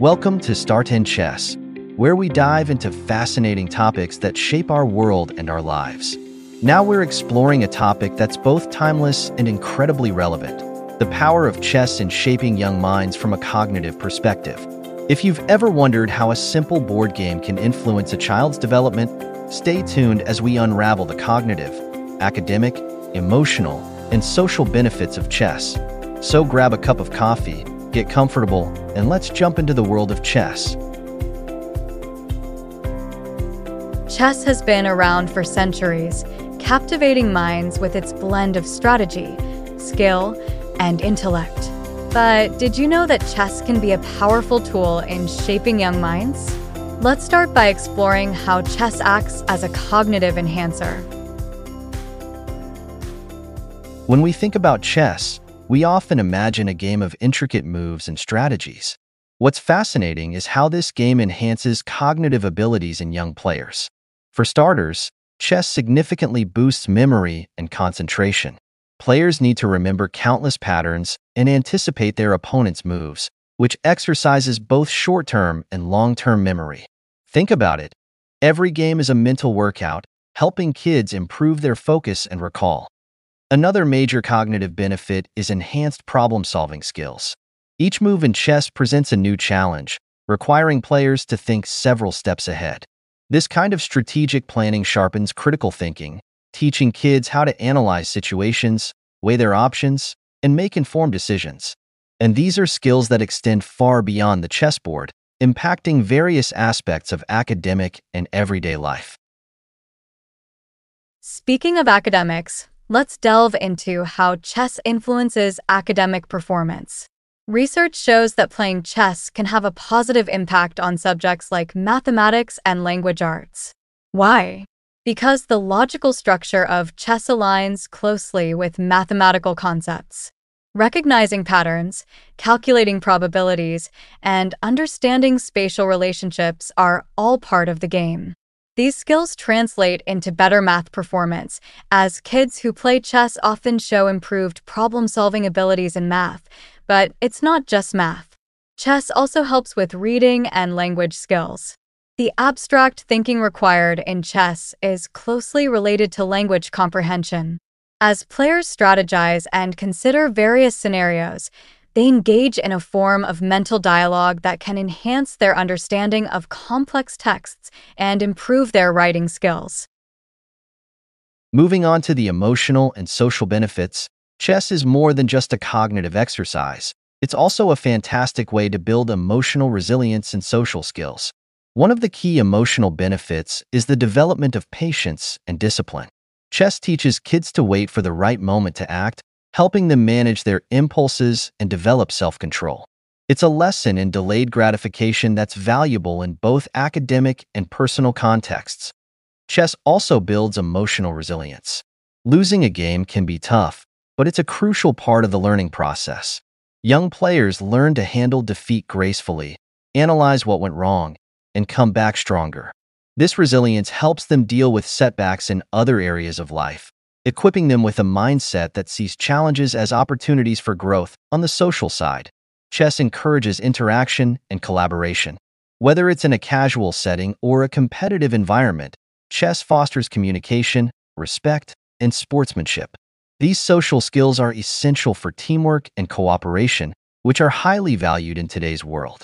Welcome to Start in Chess, where we dive into fascinating topics that shape our world and our lives. Now we're exploring a topic that's both timeless and incredibly relevant: the power of chess in shaping young minds from a cognitive perspective. If you've ever wondered how a simple board game can influence a child's development, stay tuned as we unravel the cognitive, academic, emotional, and social benefits of chess. So grab a cup of coffee, get comfortable, and let's jump into the world of chess. Chess has been around for centuries, captivating minds with its blend of strategy, skill, and intellect. But did you know that chess can be a powerful tool in shaping young minds? Let's start by exploring how chess acts as a cognitive enhancer. When we think about chess, we often imagine a game of intricate moves and strategies. What's fascinating is how this game enhances cognitive abilities in young players. For starters, chess significantly boosts memory and concentration. Players need to remember countless patterns and anticipate their opponent's moves, which exercises both short-term and long-term memory. Think about it. Every game is a mental workout, helping kids improve their focus and recall. Another major cognitive benefit is enhanced problem-solving skills. Each move in chess presents a new challenge, requiring players to think several steps ahead. This kind of strategic planning sharpens critical thinking, teaching kids how to analyze situations, weigh their options, and make informed decisions. And these are skills that extend far beyond the chessboard, impacting various aspects of academic and everyday life. Speaking of academics, let's delve into how chess influences academic performance. Research shows that playing chess can have a positive impact on subjects like mathematics and language arts. Why? Because the logical structure of chess aligns closely with mathematical concepts. Recognizing patterns, calculating probabilities, and understanding spatial relationships are all part of the game. These skills translate into better math performance, as kids who play chess often show improved problem-solving abilities in math. But it's not just math. Chess also helps with reading and language skills. The abstract thinking required in chess is closely related to language comprehension. As players strategize and consider various scenarios, they engage in a form of mental dialogue that can enhance their understanding of complex texts and improve their writing skills. Moving on to the emotional and social benefits, chess is more than just a cognitive exercise. It's also a fantastic way to build emotional resilience and social skills. One of the key emotional benefits is the development of patience and discipline. Chess teaches kids to wait for the right moment to act, helping them manage their impulses and develop self-control. It's a lesson in delayed gratification that's valuable in both academic and personal contexts. Chess also builds emotional resilience. Losing a game can be tough, but it's a crucial part of the learning process. Young players learn to handle defeat gracefully, analyze what went wrong, and come back stronger. This resilience helps them deal with setbacks in other areas of life, equipping them with a mindset that sees challenges as opportunities for growth. On the social side, chess encourages interaction and collaboration. Whether it's in a casual setting or a competitive environment, chess fosters communication, respect, and sportsmanship. These social skills are essential for teamwork and cooperation, which are highly valued in today's world.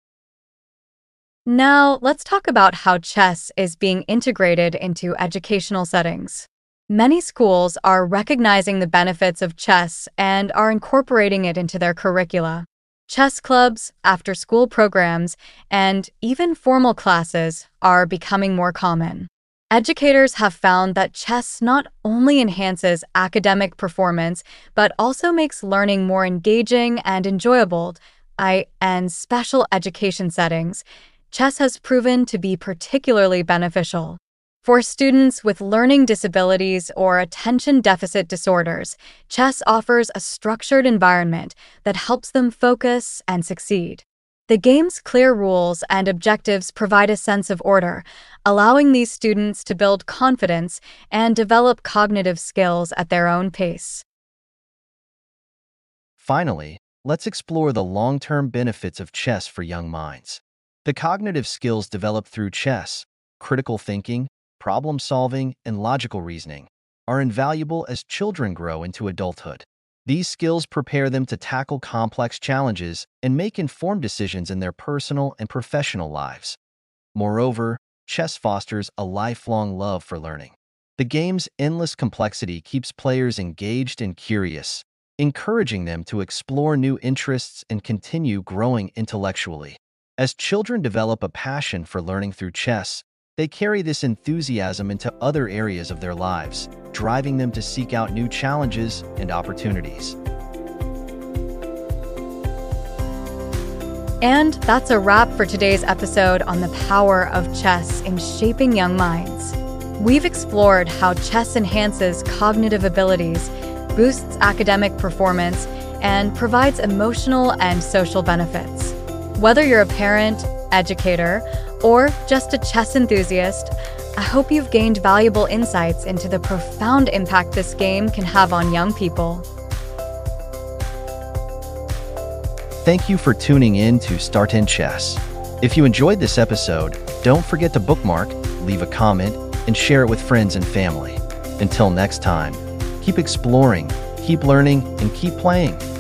Now, let's talk about how chess is being integrated into educational settings. Many schools are recognizing the benefits of chess and are incorporating it into their curricula. Chess clubs, after-school programs, and even formal classes are becoming more common. Educators have found that chess not only enhances academic performance, but also makes learning more engaging and enjoyable. In special education settings, chess has proven to be particularly beneficial. For students with learning disabilities or attention deficit disorders, chess offers a structured environment that helps them focus and succeed. The game's clear rules and objectives provide a sense of order, allowing these students to build confidence and develop cognitive skills at their own pace. Finally, let's explore the long-term benefits of chess for young minds. The cognitive skills developed through chess, critical thinking, problem-solving, and logical reasoning, are invaluable as children grow into adulthood. These skills prepare them to tackle complex challenges and make informed decisions in their personal and professional lives. Moreover, chess fosters a lifelong love for learning. The game's endless complexity keeps players engaged and curious, encouraging them to explore new interests and continue growing intellectually. As children develop a passion for learning through chess, they carry this enthusiasm into other areas of their lives, driving them to seek out new challenges and opportunities. And that's a wrap for today's episode on the power of chess in shaping young minds. We've explored how chess enhances cognitive abilities, boosts academic performance, and provides emotional and social benefits. Whether you're a parent, educator, or just a chess enthusiast, I hope you've gained valuable insights into the profound impact this game can have on young people. Thank you for tuning in to Start in Chess. If you enjoyed this episode, don't forget to bookmark, leave a comment, and share it with friends and family. Until next time, keep exploring, keep learning, and keep playing.